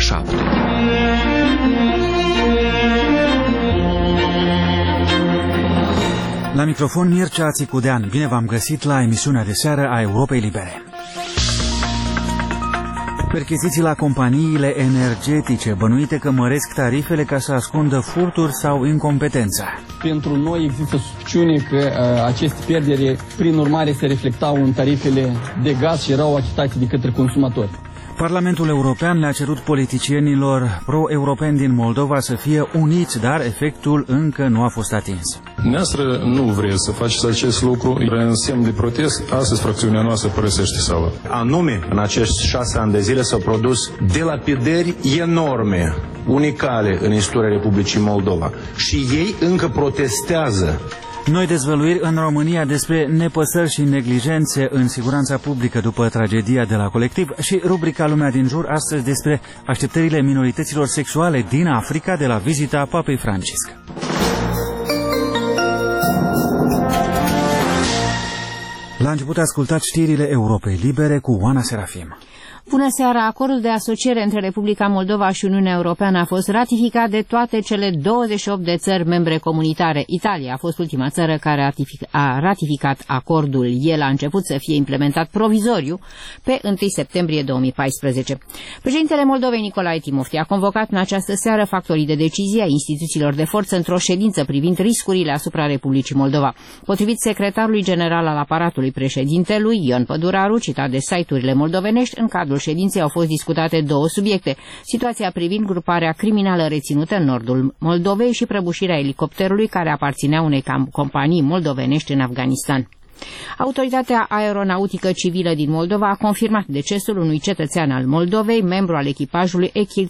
7. La microfon Mircea Țicudean. Bine v-am găsit la emisiunea de seară a Europei Libere. Percheziții la companiile energetice bănuite că măresc tarifele ca să ascundă furturi sau incompetența. Pentru noi există suspiciune că aceste pierderi, prin urmare, se reflectau în tarifele de gaz și erau achitate de către consumatori. Parlamentul European le-a cerut politicienilor pro-europeni din Moldova să fie uniți, dar efectul încă nu a fost atins. Dumneavoastră nu vreți să faceți acest lucru, în semn de protest, astăzi fracțiunea noastră părăsește sala. Anume, în acești 6 ani de zile s-au produs delapidări enorme, unicale în istoria Republicii Moldova. Și ei încă protestează. Noi dezvăluiri în România despre nepăsări și neglijențe în siguranța publică după tragedia de la Colectiv și rubrica Lumea din jur astăzi despre așteptările minorităților sexuale din Africa de la vizita Papei Francisc. La început ascultați știrile Europei Libere cu Oana Serafim. Bună seara! Acordul de asociere între Republica Moldova și Uniunea Europeană a fost ratificat de toate cele 28 de țări membre comunitare. Italia a fost ultima țară care a ratificat acordul. El a început să fie implementat provizoriu pe 1 septembrie 2014. Președintele Moldovei Nicolae Timofti a convocat în această seară factorii de decizie a instituțiilor de forță într-o ședință privind riscurile asupra Republicii Moldova. Potrivit secretarului general al aparatului președintelui, Ion Păduraru, citat de site-urile moldovenești, în cadrul ședinței au fost discutate două subiecte: situația privind gruparea criminală reținută în nordul Moldovei și prăbușirea elicopterului care aparținea unei companii moldovenești în Afganistan. Autoritatea aeronautică civilă din Moldova a confirmat decesul unui cetățean al Moldovei, membru al echipajului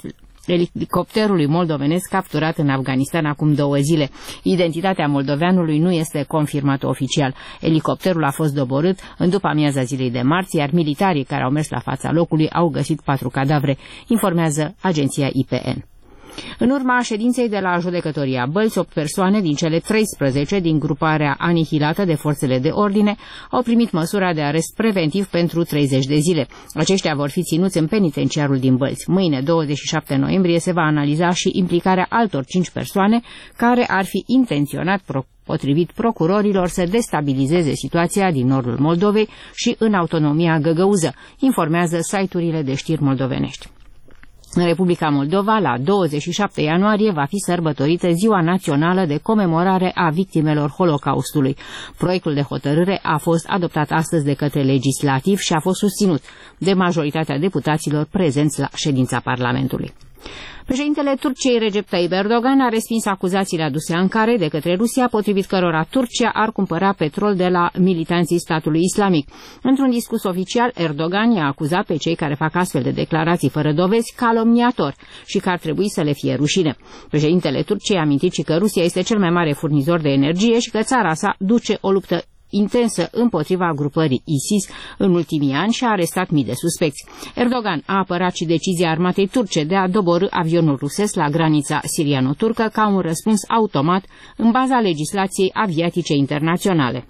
elicopterului moldovenesc capturat în Afganistan acum 2 zile. Identitatea moldoveanului nu este confirmată oficial. Elicopterul a fost doborât în după-amiaza zilei de marți, iar militarii care au mers la fața locului au găsit 4 cadavre, informează agenția IPN. În urma ședinței de la judecătoria Bălți, 8 persoane din cele 13 din gruparea anihilată de forțele de ordine au primit măsura de arest preventiv pentru 30 de zile. Aceștia vor fi ținuți în penitenciarul din Bălți. Mâine, 27 noiembrie, se va analiza și implicarea altor 5 persoane care ar fi intenționat, potrivit procurorilor, să destabilizeze situația din nordul Moldovei și în autonomia găgăuză, informează site-urile de știri moldovenești. În Republica Moldova, la 27 ianuarie, va fi sărbătorită Ziua Națională de Comemorare a Victimelor Holocaustului. Proiectul de hotărâre a fost adoptat astăzi de către legislativ și a fost susținut de majoritatea deputaților prezenți la ședința Parlamentului. Președintele Turciei Recep Tayyip Erdogan a respins acuzațiile aduse Ankarei de către Rusia, potrivit cărora Turcia ar cumpăra petrol de la militanții statului islamic. Într-un discurs oficial, Erdogan i-a acuzat pe cei care fac astfel de declarații fără dovezi calomniatori și că ar trebui să le fie rușine. Președintele Turciei a amintit și că Rusia este cel mai mare furnizor de energie și că țara sa duce o luptă intensă împotriva grupării ISIS în ultimii ani și a arestat mii de suspecți. Erdogan a apărat și decizia armatei turce de a doborî avionul rusesc la granița siriano-turcă ca un răspuns automat în baza legislației aviatice internaționale.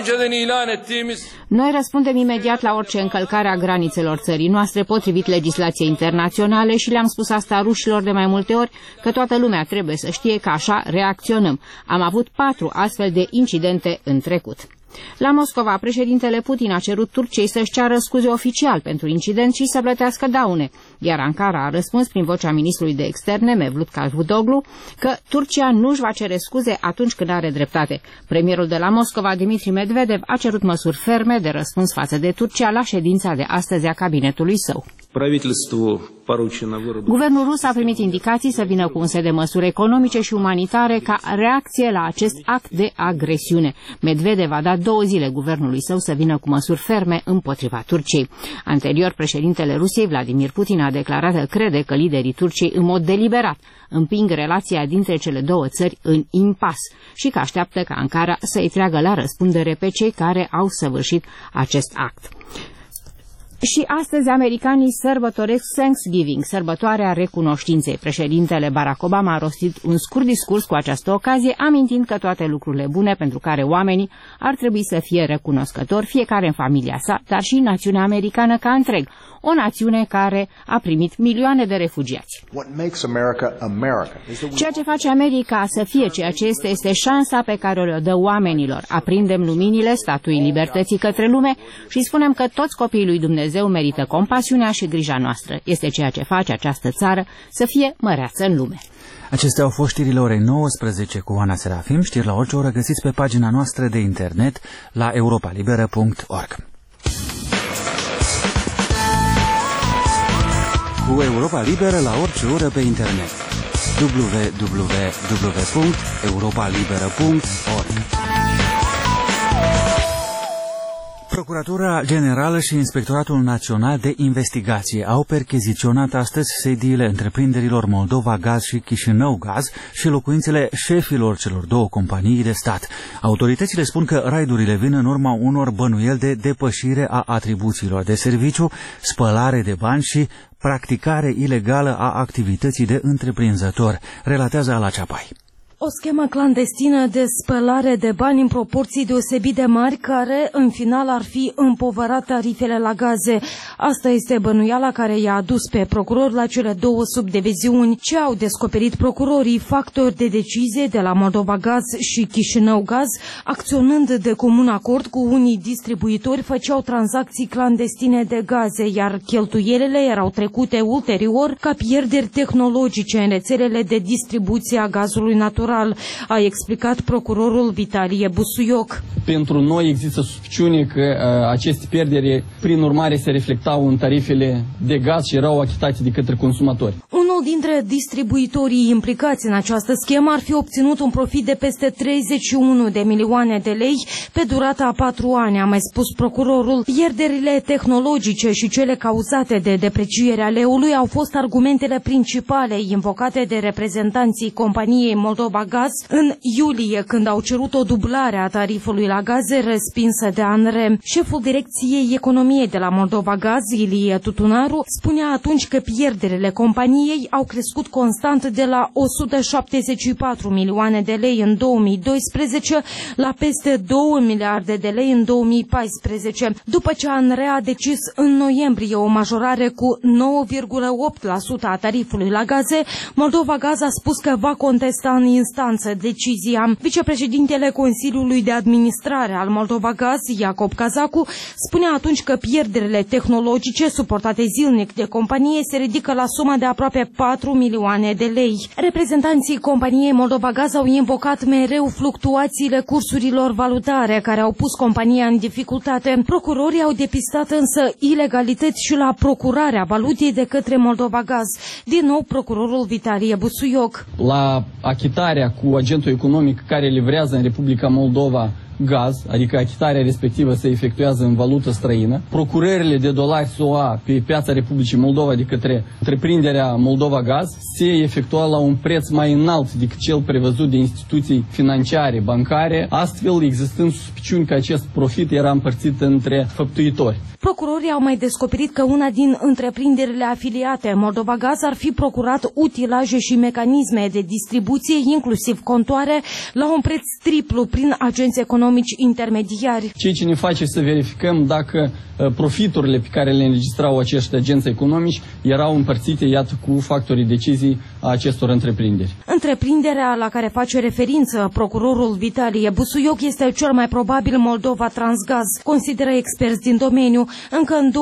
Noi răspundem imediat la orice încălcare a granițelor țării noastre potrivit legislației internaționale și le-am spus asta rușilor de mai multe ori, că toată lumea trebuie să știe că așa reacționăm. Am avut 4 astfel de incidente în trecut. La Moscova, președintele Putin a cerut Turciei să-și ceară scuze oficial pentru incident și să plătească daune, iar Ankara a răspuns prin vocea ministrului de externe, Mevlut Cavusoglu, că Turcia nu își va cere scuze atunci când are dreptate. Premierul de la Moscova, Dmitri Medvedev, a cerut măsuri ferme de răspuns față de Turcia la ședința de astăzi a cabinetului său. Guvernul rus a primit indicații să vină cu un set de măsuri economice și umanitare ca reacție la acest act de agresiune. Medvedev a dat 2 zile guvernului său să vină cu măsuri ferme împotriva Turciei. Anterior, președintele Rusiei, Vladimir Putin, a declarat că crede că liderii Turciei în mod deliberat împing relația dintre cele două țări în impas și că așteaptă ca Ankara să-i treagă la răspundere pe cei care au săvârșit acest act. Și astăzi americanii sărbătoresc Thanksgiving, sărbătoarea recunoștinței. Președintele Barack Obama a rostit un scurt discurs cu această ocazie, amintind că toate lucrurile bune pentru care oamenii ar trebui să fie recunoscători, fiecare în familia sa, dar și națiunea americană ca întreg, o națiune care a primit milioane de refugiați. Ceea ce face America să fie ceea ce este șansa pe care o dă oamenilor. Aprindem luminile statuii libertății către lume și spunem că toți copiii lui Dumnezeu merită compasiunea și grija noastră. Este ceea ce face această țară să fie măreață în lume. Acestea au fost știrile orei 19 cu Ana Serafim. Știri la orice oră găsiți pe pagina noastră de internet la europalibera.org. Cu Europa Liberă la orice oră pe internet. www.europalibera.org. Procuratura Generală și Inspectoratul Național de Investigație au percheziționat astăzi sediile întreprinderilor Moldova Gaz și Chișinău Gaz și locuințele șefilor celor două companii de stat. Autoritățile spun că raidurile vin în urma unor bănuieli de depășire a atribuțiilor de serviciu, spălare de bani și practicare ilegală a activității de întreprinzător, relatează Ala Ceapai. O schemă clandestină de spălare de bani în proporții deosebit de mari, care în final ar fi împovărat tarifele la gaze. Asta este bănuiala care i-a adus pe procuror la cele două subdiviziuni. Ce au descoperit procurorii, factori de decizie de la Moldova Gaz și Chișinău Gaz, acționând de comun acord cu unii distribuitori, făceau tranzacții clandestine de gaze, iar cheltuielile erau trecute ulterior ca pierderi tehnologice în rețelele de distribuție a gazului natural, a explicat procurorul Vitalie Busuioc. Pentru noi există suspiciune că aceste pierderi, prin urmare, se reflectau în tarifele de gaz și erau achitate de către consumatori. Unul dintre distribuitorii implicați în această schemă ar fi obținut un profit de peste 31 de milioane de lei pe durata a 4 ani, a mai spus procurorul. Pierderile tehnologice și cele cauzate de deprecierea leului au fost argumentele principale invocate de reprezentanții companiei Moldova Gaz în iulie, când au cerut o dublare a tarifului la gaze respinsă de ANRE. Șeful Direcției Economiei de la Moldova Gaz, Ilie Tutunaru, spunea atunci că pierderile companiei au crescut constant de la 174 milioane de lei în 2012 la peste 2 miliarde de lei în 2014. După ce ANRE a decis în noiembrie o majorare cu 9,8% a tarifului la gaze, Moldova Gaz a spus că va contesta în instanță decizia. Vicepreședintele Consiliului de Administrare al Moldova Gaz, Iacob Cazacu, spunea atunci că pierderile tehnologice suportate zilnic de companie se ridică la suma de aproape 4 milioane de lei. Reprezentanții companiei Moldova Gaz au invocat mereu fluctuațiile cursurilor valutare care au pus compania în dificultate. Procurorii au depistat însă ilegalități și la procurarea valutei de către Moldova Gaz. Din nou procurorul Vitalie Busuioc. La achitarea cu agentul economic care livrează în Republica Moldova gaz, adică achitarea respectivă se efectuează în valută străină, procurările de dolari SUA pe piața Republicii Moldova de către întreprinderea Moldova Gaz se efectua la un preț mai înalt decât cel prevăzut de instituții financiare, bancare, astfel existând suspiciuni că acest profit era împărțit între făptuitori. Procurorii au mai descoperit că una din întreprinderile afiliate Moldova Gaz ar fi procurat utilaje și mecanisme de distribuție, inclusiv contoare, la un preț triplu prin agenți economici intermediari. Ceea ce ne face să verificăm dacă profiturile pe care le înregistrau acești agenți economici erau împărțite, iată, cu factorii decizii a acestor întreprinderi. Întreprinderea la care face referință procurorul Vitalie Busuioc este cel mai probabil Moldova Transgaz, consideră experți din domeniu. Încă în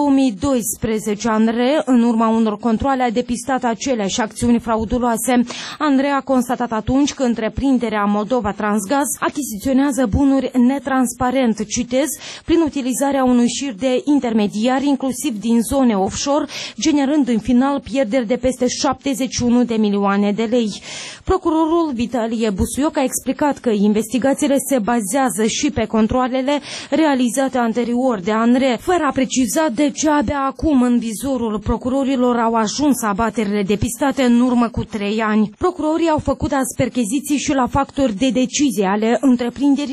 2012, ANRE, în urma unor controale, a depistat aceleași acțiuni frauduloase. ANRE a constatat atunci că întreprinderea Moldova Transgaz achiziționează bunuri netransparent, citez, prin utilizarea unui șir de intermediari, inclusiv din zone offshore, generând în final pierderi de peste 71 de milioane de lei. Procurorul Vitalie Busuioc a explicat că investigațiile se bazează și pe controalele realizate anterior de ANRE, fără a preciza de ce abia acum în vizorul procurorilor au ajuns abaterile depistate în urmă cu 3 ani. Procurorii au făcut azi percheziții și la factori de decizie ale întreprinderilor,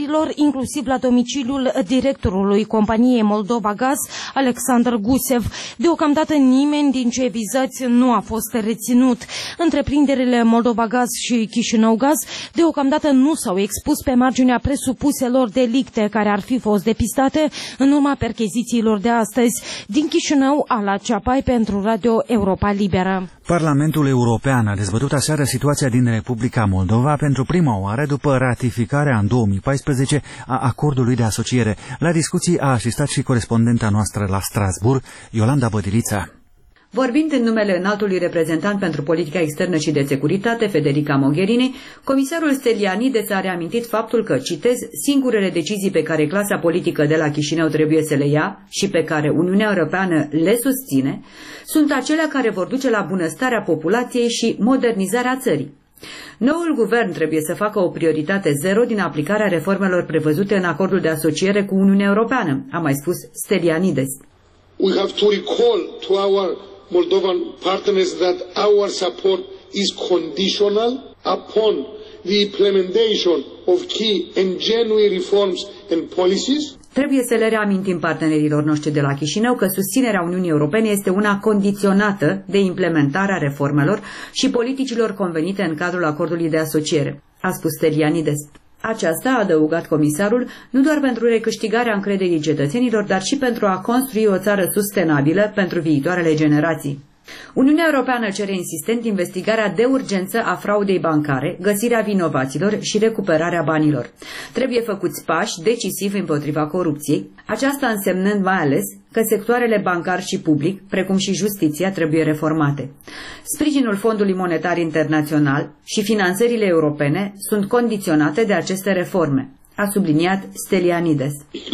inclusiv la domiciliul directorului companiei Moldova Gaz, Alexandru Gusev. Deocamdată nimeni din cei vizați nu a fost reținut. Întreprinderile Moldova Gaz și Chișinău Gaz deocamdată nu s-au expus pe marginea presupuselor delicte care ar fi fost depistate în urma perchezițiilor de astăzi. Din Chișinău, Ala Ceapai pentru Radio Europa Liberă. Parlamentul European a dezbătut aseară situația din Republica Moldova pentru prima oară după ratificarea în 2014 a acordului de asociere. La discuții a asistat și corespondenta noastră la Strasbourg, Iolanda Bădilița. Vorbind în numele înaltului reprezentant pentru politica externă și de securitate, Federica Mogherini, comisarul Stylianides a reamintit faptul că, citez, singurele decizii pe care clasa politică de la Chișinău trebuie să le ia și pe care Uniunea Europeană le susține, sunt acelea care vor duce la bunăstarea populației și modernizarea țării. Noul guvern trebuie să facă o prioritate zero din aplicarea reformelor prevăzute în acordul de asociere cu Uniunea Europeană, a mai spus Stylianides. We have to recall to our Moldovan partners that our support is conditional upon the implementation of key and genuine reforms and policies. Trebuie să le reamintim partenerilor noștri de la Chișinău că susținerea Uniunii Europene este una condiționată de implementarea reformelor și politicilor convenite în cadrul acordului de asociere, a spus Stylianides. Aceasta, a adăugat comisarul, nu doar pentru recâștigarea încrederii cetățenilor, dar și pentru a construi o țară sustenabilă pentru viitoarele generații. Uniunea Europeană cere insistent investigarea de urgență a fraudei bancare, găsirea vinovaților și recuperarea banilor. Trebuie făcuți pași decisivi împotriva corupției, aceasta însemnând mai ales că sectoarele bancar și public, precum și justiția, trebuie reformate. Sprijinul Fondului Monetar Internațional și finanțările europene sunt condiționate de aceste reforme, a subliniat Stylianides.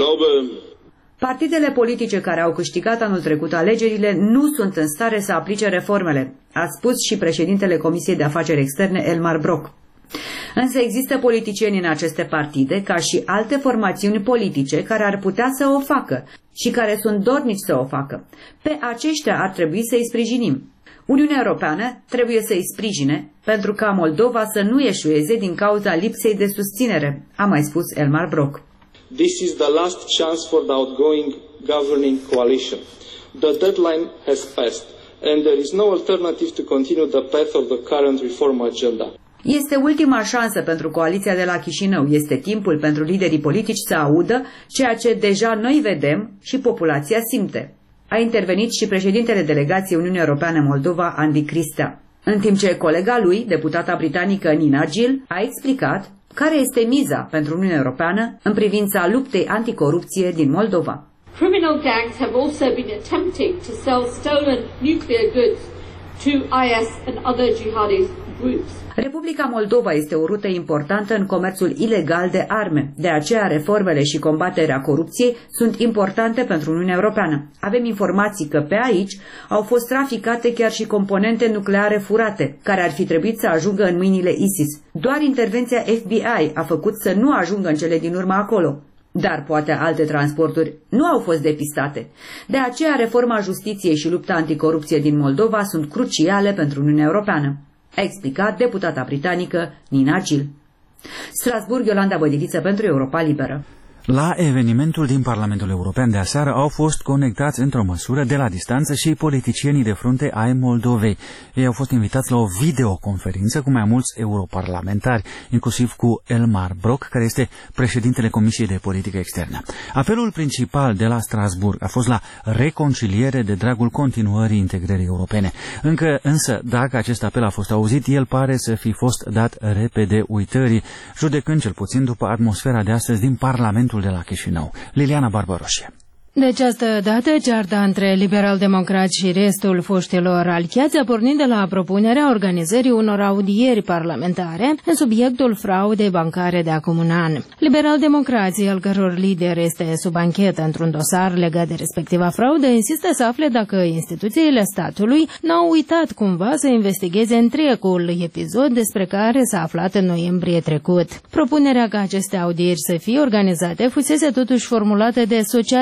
Partidele politice care au câștigat anul trecut alegerile nu sunt în stare să aplice reformele, a spus și președintele Comisiei de Afaceri Externe Elmar Brok. Însă există politicieni în aceste partide, ca și alte formațiuni politice, care ar putea să o facă și care sunt dornici să o facă. Pe aceștia ar trebui să-i sprijinim. Uniunea Europeană trebuie să-i sprijine pentru ca Moldova să nu eșueze din cauza lipsei de susținere, a mai spus Elmar Brok. This is the last chance for the outgoing governing coalition. The deadline has passed, and there is no alternative to continue the path of the current reform agenda. Este ultima șansă pentru coaliția de la Chișinău. Este timpul pentru liderii politici să audă ceea ce deja noi vedem și populația simte. A intervenit și președintele delegației Uniunii Europeană Moldova, Andy Cristea. În timp ce colega lui, deputata britanică Nina Gill, a explicat care este miza pentru Uniunea Europeană în privința luptei anticorupție din Moldova. Criminal gangs have also been attempting to sell stolen nuclear goods to IS and other jihadist groups. Republica Moldova este o rută importantă în comerțul ilegal de arme. De aceea, reformele și combaterea corupției sunt importante pentru Uniunea Europeană. Avem informații că pe aici au fost traficate chiar și componente nucleare furate, care ar fi trebuit să ajungă în mâinile ISIS. Doar intervenția FBI a făcut să nu ajungă în cele din urmă acolo. Dar poate alte transporturi nu au fost depistate. De aceea, reforma justiției și lupta anticorupție din Moldova sunt cruciale pentru Uniunea Europeană, a explicat deputata britanică Nina Gill. Strasbourg, Iolanda Bădiliță pentru Europa Liberă. La evenimentul din Parlamentul European de aseară au fost conectați într-o măsură de la distanță și politicienii de frunte ai Moldovei. Ei au fost invitați la o videoconferință cu mai mulți europarlamentari, inclusiv cu Elmar Brok, care este președintele Comisiei de Politică Externă. Apelul principal de la Strasbourg a fost la reconciliere de dragul continuării integrării europene. Însă, dacă acest apel a fost auzit, el pare să fi fost dat repede uitării, judecând cel puțin după atmosfera de astăzi din Parlamentul de la Chișinău. Liliana Barbaroșie. De această dată, cearta între liberal-democrați și restul foștilor aliați a pornit de la propunerea organizării unor audieri parlamentare în subiectul fraudei bancare de acum un an. Liberal-democrații, al căror lider este sub anchetă într-un dosar legat de respectiva fraudă, insistă să afle dacă instituțiile statului n-au uitat cumva să investigheze întregul episod despre care s-a aflat în noiembrie trecut. Propunerea ca aceste audieri să fie organizate fusese totuși formulată de socialiști,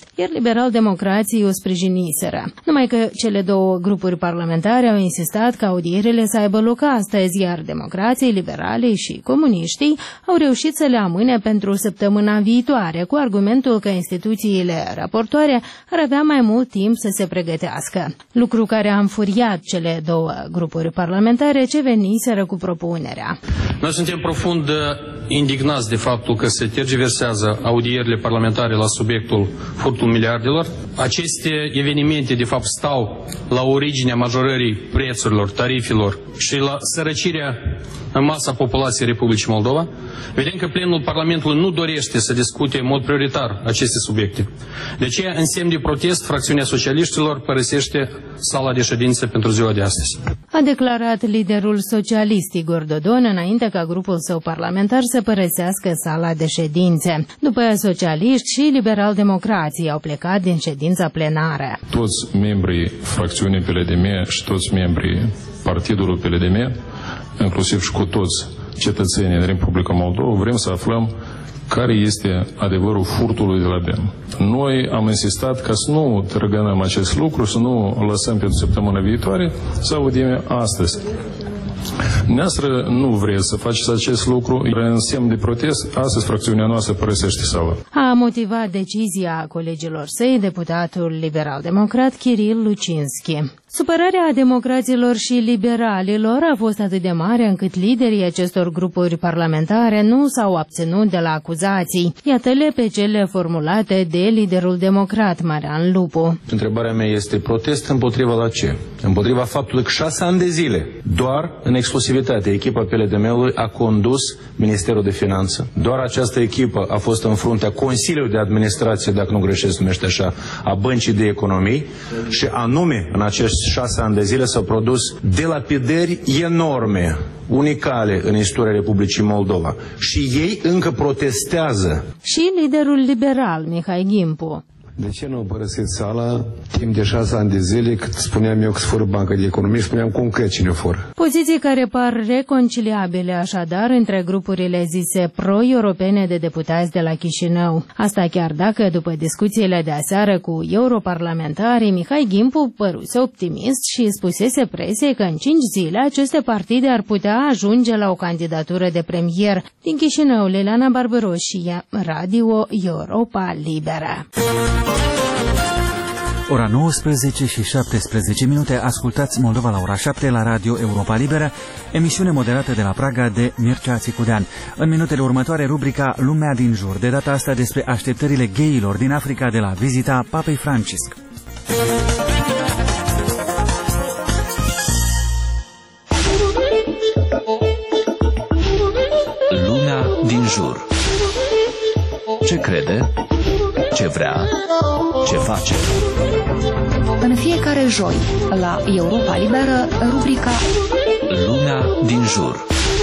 iar liberal-democrații o sprijiniseră. Numai că cele două grupuri parlamentare au insistat ca audierile să aibă loc astăzi, iar democrații, liberalii și comuniștii au reușit să le amâne pentru săptămâna viitoare, cu argumentul că instituțiile raportoare ar avea mai mult timp să se pregătească, lucru care a înfuriat cele două grupuri parlamentare ce veniseră cu propunerea. Noi suntem profund indignați de faptul că se tergiversează audierile parlamentare la subiectul furtul miliardelor. Aceste evenimente, de fapt, stau la originea majorării prețurilor, tarifelor și la sărăcirea în masa populației Republicii Moldova. Vedem că plenul Parlamentului nu dorește să discute în mod prioritar aceste subiecte. De aceea, în semn de protest, fracțiunea socialiștilor părăsește sala de ședință pentru ziua de astăzi. A declarat liderul socialist Igor Dodon înainte ca grupul său parlamentar să părăsească sala de ședințe. După socialiști și liberal-democrații au plecat din ședința plenară. Toți membrii fracțiunii PLDM și toți membrii partidului PLDM, inclusiv și cu toți cetățenii din Republica Moldova, vrem să aflăm care este adevărul furtului de la BEM. Noi am insistat ca să nu tărăgănăm acest lucru, să nu lăsăm pentru săptămâna viitoare, să audiem astăzi. Noastră nu vreți să faceți acest lucru, în semn de protest, astăzi fracțiunea noastră părăsește sala. A motivat decizia colegilor săi deputatul liberal-democrat Kiril Lucinski. Supărarea democraților și liberalilor a fost atât de mare încât liderii acestor grupuri parlamentare nu s-au abținut de la acuzații. Iată-le pe cele formulate de liderul democrat Marian Lupu. Întrebarea mea este protest împotriva la ce? Împotriva faptului că 6 ani de zile, doar în exclusivitate, echipa PLDM-ului a condus Ministerul de Finanțe. Doar această echipă a fost în fruntea Consiliului de Administrație, dacă nu greșesc, numește așa, a Băncii de Economii și anume în acești 6 ani de zile s-au produs delapidări enorme, unicale în istoria Republicii Moldova. Și ei încă protestează. Și liderul liberal, Mihai Gimpu. De ce nu părăsiți sala timp de 6 ani de zile, cât spuneam eu că fură Banca de Economie, spuneam concret cine fură? Poziții care par reconciliabile așadar între grupurile zise pro-europene de deputați de la Chișinău. Asta chiar dacă, după discuțiile de aseară cu europarlamentarii, Mihai Gimpu păruse optimist și spusese presiei că în 5 zile aceste partide ar putea ajunge la o candidatură de premier. Din Chișinău, Liliana Barbaroșie, Radio Europa Liberă. Ora 19 și 17 minute, ascultați Moldova la ora 7 la Radio Europa Liberă, emisiune moderată de la Praga de Mircea Țicudean. În minutele următoare, rubrica Lumea din jur, de data asta despre așteptările gayilor din Africa de la vizita Papei Francisc. Lumea din jur. Ce crede? Ce vrea? Ce face? În fiecare joi, la Europa Liberă, rubrica Lumea din jur.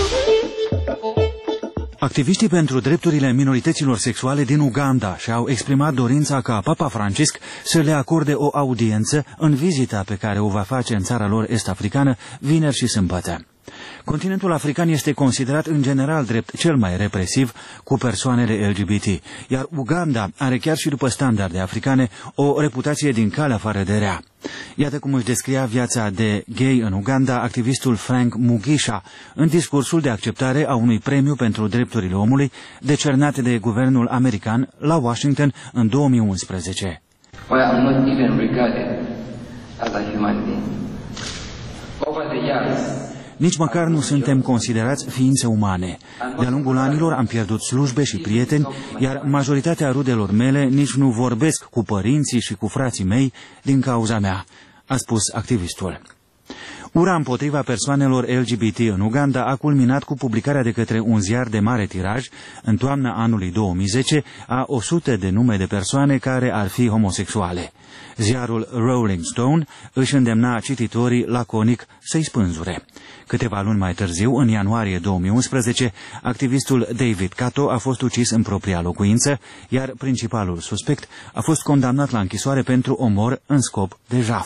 Activiștii pentru drepturile minorităților sexuale din Uganda și-au exprimat dorința ca Papa Francisc să le acorde o audiență în vizita pe care o va face în țara lor est-africană vineri și sâmbătă. Continentul african este considerat în general drept cel mai represiv cu persoanele LGBT, iar Uganda are chiar și după standarde africane o reputație din calea afară de rea. Iată cum își descria viața de gay în Uganda activistul Frank Mugisha în discursul de acceptare a unui premiu pentru drepturile omului decernat de guvernul american la Washington în 2011. Well, I'm not even regarded as a human being. Over the years, nici măcar nu suntem considerați ființe umane. De-a lungul anilor am pierdut slujbe și prieteni, iar majoritatea rudelor mele nici nu vorbesc cu părinții și cu frații mei din cauza mea, a spus activistul. Ura împotriva persoanelor LGBT în Uganda a culminat cu publicarea de către un ziar de mare tiraj, în toamna anului 2010, a 100 de nume de persoane care ar fi homosexuale. Ziarul Rolling Stone își îndemna cititorii laconic să-i spânzure. Câteva luni mai târziu, în ianuarie 2011, activistul David Kato a fost ucis în propria locuință, iar principalul suspect a fost condamnat la închisoare pentru omor în scop de jaf.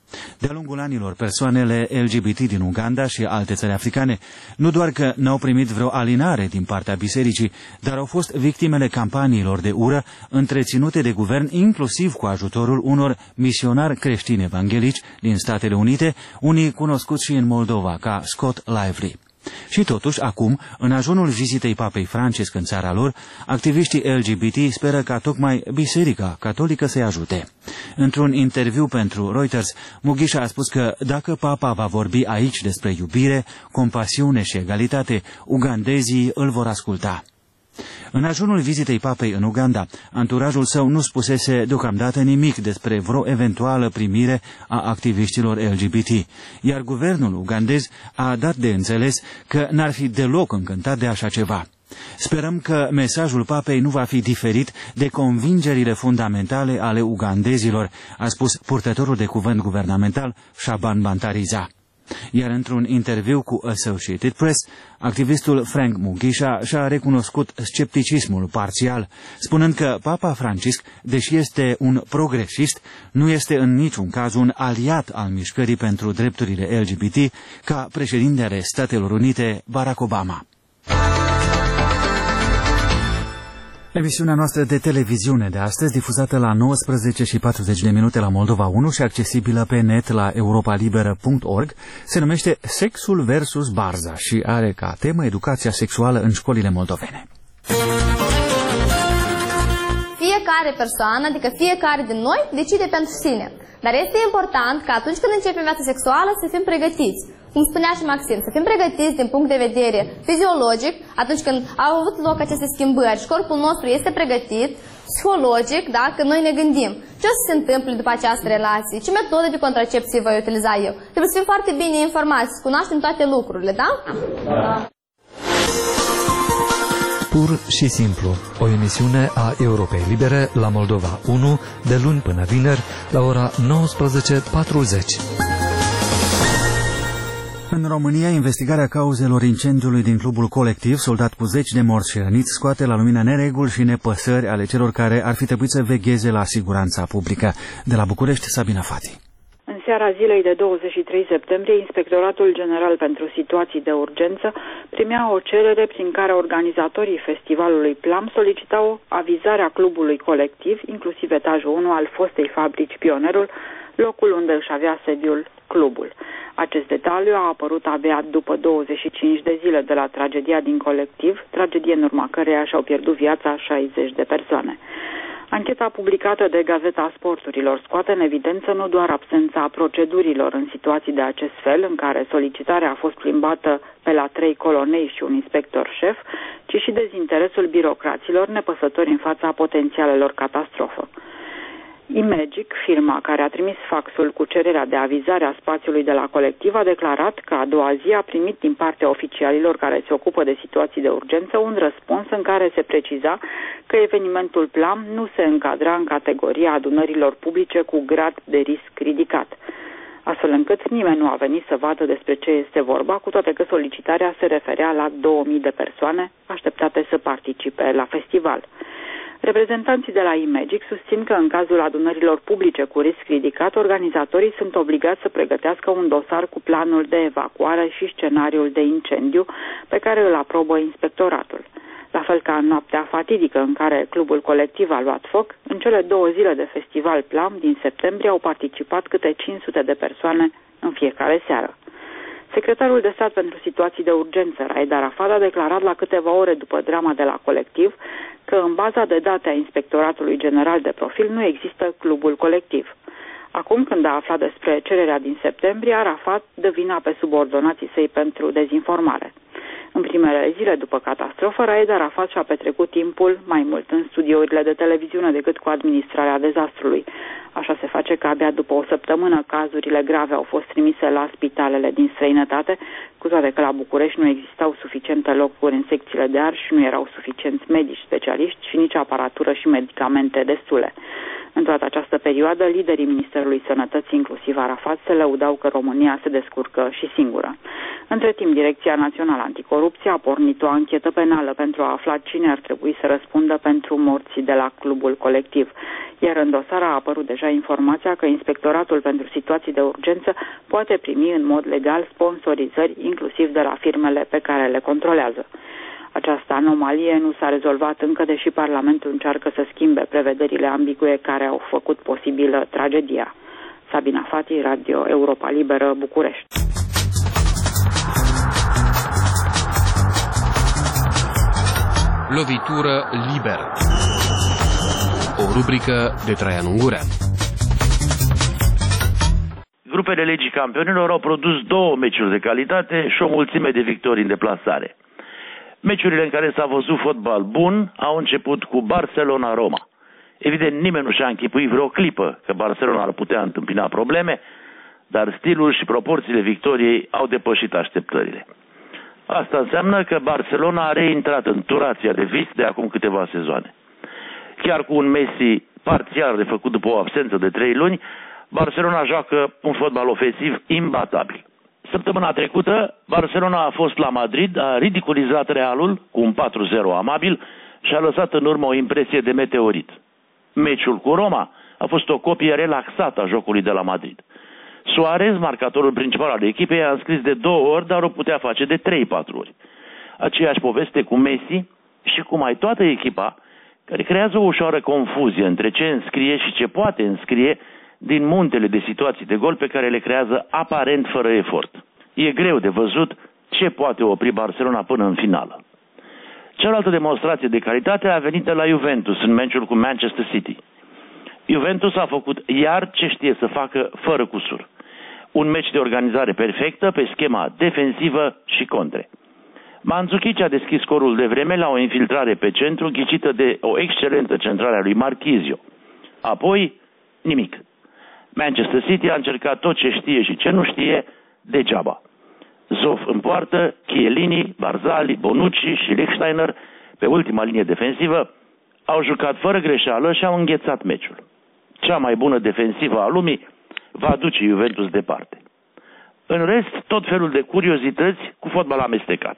De-a lungul anilor, persoanele LGBT din Uganda și alte țări africane nu doar că n-au primit vreo alinare din partea bisericii, dar au fost victimele campaniilor de ură întreținute de guvern, inclusiv cu ajutorul unor misionari creștini evanghelici din Statele Unite, unii cunoscuți și în Moldova, ca Scott Lively. Și totuși, acum, în ajunul vizitei Papei Francisc în țara lor, activiștii LGBT speră ca tocmai Biserica Catolică să-i ajute. Într-un interviu pentru Reuters, Mugisha a spus că dacă Papa va vorbi aici despre iubire, compasiune și egalitate, ugandezii îl vor asculta. În ajunul vizitei papei în Uganda, anturajul său nu spusese deocamdată nimic despre vreo eventuală primire a activiștilor LGBT, iar guvernul ugandez a dat de înțeles că n-ar fi deloc încântat de așa ceva. Sperăm că mesajul papei nu va fi diferit de convingerile fundamentale ale ugandezilor, a spus purtătorul de cuvânt guvernamental Shaban Bantariza. Iar într-un interviu cu Associated Press, activistul Frank Mugisha și-a recunoscut scepticismul parțial, spunând că Papa Francisc, deși este un progresist, nu este în niciun caz un aliat al mișcării pentru drepturile LGBT, ca președintele Statelor Unite Barack Obama. Emisiunea noastră de televiziune de astăzi, difuzată la 19:40 la Moldova 1 și accesibilă pe net la europalibera.org, se numește Sexul versus Barza și are ca temă educația sexuală în școlile moldovene. Fiecare persoană, adică fiecare din noi, decide pentru sine. Dar este important că atunci când începem viața sexuală să fim pregătiți. Cum spunea și Maxim, să fim pregătiți din punct de vedere fiziologic, atunci când au avut loc aceste schimbări și corpul nostru este pregătit, psihologic, da, că noi ne gândim ce o să se întâmple după această relație, ce metodă de contracepție voi utiliza eu. Trebuie să fim foarte bine informați, să cunoaștem toate lucrurile, da? Da. Pur și simplu, o emisiune a Europei Libere la Moldova 1, de luni până vineri, la ora 19:40. În România, investigarea cauzelor incendiului din clubul Colectiv, soldat cu 10 de morți și răniți, scoate la lumină nereguli și nepăsări ale celor care ar fi trebuit să vegheze la siguranța publică. De la București, Sabina Fati. În seara zilei de 23 septembrie, Inspectoratul General pentru Situații de Urgență primea o cerere prin care organizatorii festivalului Plam solicitau avizarea clubului Colectiv, inclusiv etajul 1 al fostei fabrici Pionerul, locul unde își avea sediul clubul. Acest detaliu a apărut abia după 25 de zile de la tragedia din Colectiv, tragedie în urma căreia și-au pierdut viața 60 de persoane. Ancheta publicată de Gazeta Sporturilor scoate în evidență nu doar absența procedurilor în situații de acest fel, în care solicitarea a fost plimbată pe la 3 colonei și un inspector șef, ci și dezinteresul birocraților nepăsători în fața potențialelor catastrofă. Imagic, firma care a trimis faxul cu cererea de avizare a spațiului de la Colectiv, a declarat că a doua zi a primit din partea oficialilor care se ocupă de situații de urgență un răspuns în care se preciza că evenimentul Plam nu se încadra în categoria adunărilor publice cu grad de risc ridicat, astfel încât nimeni nu a venit să vadă despre ce este vorba, cu toate că solicitarea se referea la 2000 de persoane așteptate să participe la festival. Reprezentanții de la Imagic susțin că în cazul adunărilor publice cu risc ridicat, organizatorii sunt obligați să pregătească un dosar cu planul de evacuare și scenariul de incendiu pe care îl aprobă inspectoratul. La fel ca în noaptea fatidică în care clubul Colectiv a luat foc, în cele 2 zile de festival Plam din septembrie au participat câte 500 de persoane în fiecare seară. Secretarul de stat pentru situații de urgență, Raed Arafat, a declarat la câteva ore după drama de la Colectiv că în baza de date a Inspectoratului General de Profil nu există clubul Colectiv. Acum, când a aflat despre cererea din septembrie, Arafat dă vina pe subordonații săi pentru dezinformare. În primele zile după catastrofă, Raed Arafat și-a petrecut timpul mai mult în studiourile de televiziune decât cu administrarea dezastrului. Așa se face că abia după o săptămână cazurile grave au fost trimise la spitalele din străinătate, cu toate că la București nu existau suficiente locuri în secțiile de arși și nu erau suficienți medici specialiști și nici aparatură și medicamente destule. În toată această perioadă, liderii Ministerului Sănătății, inclusiv Arafat, se lăudau că România se descurcă și singură. Între timp, Direcția Națională Anticorupție a pornit o anchetă penală pentru a afla cine ar trebui să răspundă pentru morții de la clubul Colectiv. Iar în dosar a apărut deja informația informația că Inspectoratul pentru Situații de Urgență poate primi în mod legal sponsorizări, inclusiv de la firmele pe care le controlează. Această anomalie nu s-a rezolvat încă, deși Parlamentul încearcă să schimbe prevederile ambigue care au făcut posibilă tragedia. Sabina Fati, Radio Europa Liberă, București. Lovitură liberă. O rubrică de Traian Ungurean. Grupele Legii Campionilor au produs 2 meciuri de calitate și o mulțime de victorii în deplasare. Meciurile în care s-a văzut fotbal bun au început cu Barcelona-Roma. Evident, nimeni nu și-a închipuit vreo clipă că Barcelona ar putea întâmpina probleme, dar stilul și proporțiile victoriei au depășit așteptările. Asta înseamnă că Barcelona a reintrat în turația de vis de acum câteva sezoane. Chiar cu un Messi parțial refăcut după o absență de 3 luni, Barcelona joacă un fotbal ofensiv imbatabil. Săptămâna trecută, Barcelona a fost la Madrid, a ridiculizat Realul cu un 4-0 amabil și a lăsat în urmă o impresie de meteorit. Meciul cu Roma a fost o copie relaxată a jocului de la Madrid. Suarez, marcatorul principal al echipei, a înscris de 2 ori, dar o putea face de 3-4 ori. Aceeași poveste cu Messi și cu mai toată echipa, care creează o ușoară confuzie între ce înscrie și ce poate înscrie din muntele de situații de gol pe care le creează aparent fără efort. E greu de văzut ce poate opri Barcelona până în finală. Cealaltă demonstrație de calitate a venit de la Juventus în meciul cu Manchester City. Juventus a făcut iar ce știe să facă fără cusur. Un meci de organizare perfectă pe schema defensivă și contre. Mandzukic a deschis scorul de vreme la o infiltrare pe centru ghicită de o excelentă centrare a lui Marchisio. Apoi, nimic. Manchester City a încercat tot ce știe și ce nu știe degeaba. Zoff în poartă, Chiellini, Barzali, Bonucci și Lichtsteiner pe ultima linie defensivă au jucat fără greșeală și au înghețat meciul. Cea mai bună defensivă a lumii va duce Juventus departe. În rest, tot felul de curiozități cu fotbal amestecat.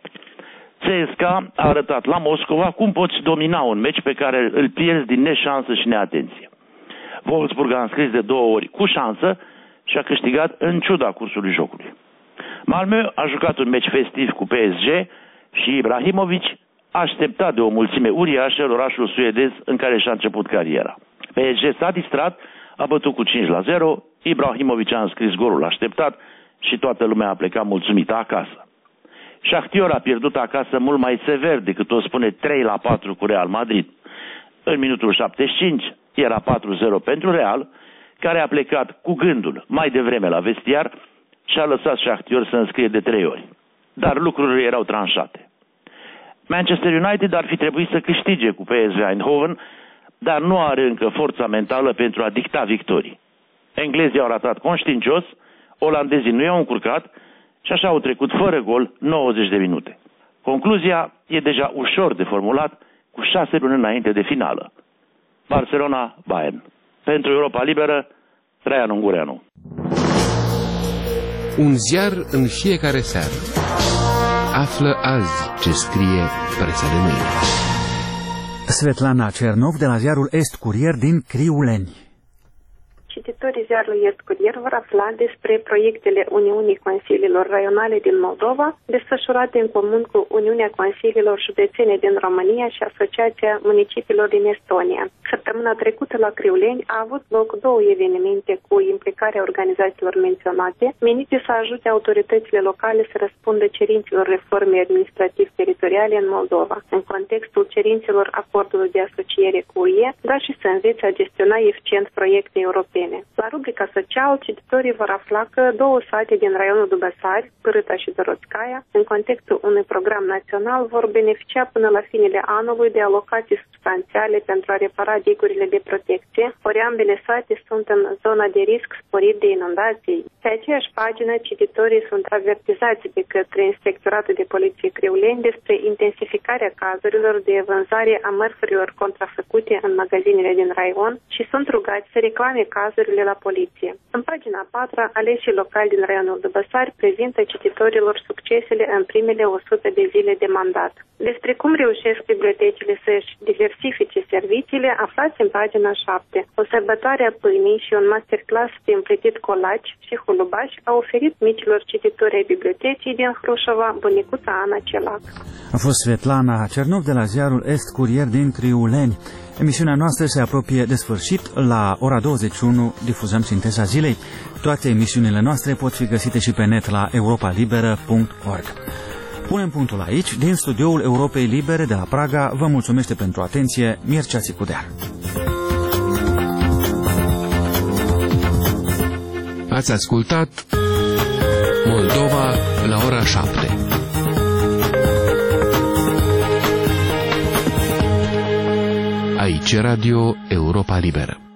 CSKA a arătat la Moscova cum poți domina un meci pe care îl pierzi din neșansă și neatenție. Wolfsburg a înscris de 2 ori cu șansă și a câștigat în ciuda cursului jocului. Malmö a jucat un meci festiv cu PSG și Ibrahimovic a așteptat de o mulțime uriașă orașul suedez în care și-a început cariera. PSG s-a distrat, a bătut cu 5-0, Ibrahimovic a înscris golul așteptat și toată lumea a plecat mulțumită acasă. Shakhtar a pierdut acasă mult mai sever decât o spune 3-4 cu Real Madrid. În minutul 75 era 4-0 pentru Real, care a plecat cu gândul mai devreme la vestiar și a lăsat Shakhtar să înscrie de 3 ori. Dar lucrurile erau tranșate. Manchester United ar fi trebuit să câștige cu PSV Eindhoven, dar nu are încă forța mentală pentru a dicta victorii. Englezii au ratat conștiincios, olandezii nu i-au încurcat și așa au trecut fără gol 90 de minute. Concluzia e deja ușor de formulat cu 6 luni înainte de finală. Barcelona-Bayern. Pentru Europa Liberă, Traian Ungureanu. Un ziar în fiecare seară. Află azi ce scrie presa de mâine. Svetlana Cernov de la ziarul Est Curier din Criuleni. Cititorii ziarului Est Curier vor afla despre proiectele Uniunii Consiliilor Raionale din Moldova, desfășurate în comun cu Uniunea Consiliilor Județene din România și Asociația Municipiilor din Estonia. Săptămâna trecută la Criuleni a avut loc 2 evenimente cu implicarea organizațiilor menționate, menite să ajute autoritățile locale să răspundă cerințelor reformei administrativ-teritoriale în Moldova, în contextul cerințelor acordului de asociere cu UE, dar și să învețe a gestiona eficient proiecte europene. La rubrica Social, cititorii vor afla că 2 sate din raionul Dubăsari, Pârâta și Doroțcaia, în contextul unui program național, vor beneficia până la finele anului de alocații substanțiale pentru a repara digurile de protecție, ori ambele sate sunt în zona de risc sporit de inundații. Pe aceeași pagină, cititorii sunt avertizați de către Inspectoratul de Poliție Criuleni despre intensificarea cazurilor de vânzare a mărfurilor contrafăcute în magazinele din raion și sunt rugați să reclame cazurile la poliție. În pagina 4, aleșii locali din raionul Dubăsari prezintă cititorilor succesele în primele 100 de zile de mandat. Despre cum reușesc bibliotecile să-și diversifice serviciile, aflați în pagina 7. O sărbătoare a pâinii și un masterclass de împletit colaci și hulubași a oferit micilor cititori ai bibliotecii din Hrușova bunicuța Ana Celac. A fost Svetlana Cernov de la ziarul Est Curier din Criuleni. Emisiunea noastră se apropie de sfârșit. La ora 21 difuzăm Sinteza Zilei. Toate emisiunile noastre pot fi găsite și pe net la europalibera.org. Punem punctul aici. Din studioul Europei Libere de la Praga vă mulțumește pentru atenție Mircea Țicudear. Ați ascultat Moldova la ora 7. Aici Radio Europa Liberă.